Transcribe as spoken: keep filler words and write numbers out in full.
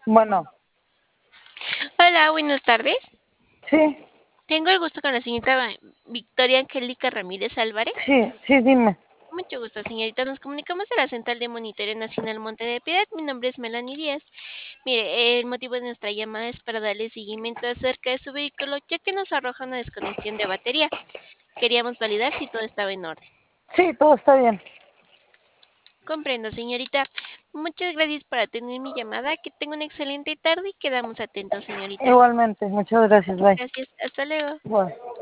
Bueno, Hola, buenas tardes. sí, Tengo el gusto con la señorita Va- Victoria Angélica Ramírez Álvarez. sí, sí, dime. Mucho gusto, señorita. Nos comunicamos de la Central de Monitoreo Nacional Monte de Piedad. Mi nombre es Melanie Díaz. Mire, el motivo de nuestra llamada es para darle seguimiento acerca de su vehículo, ya que nos arroja una desconexión de batería. Queríamos validar si todo estaba en orden. Sí, todo está bien. Comprendo, señorita. Muchas gracias por atender mi llamada. Que tenga una excelente tarde y quedamos atentos, señorita. Igualmente, muchas gracias, bye. Gracias. Hasta luego. Bueno.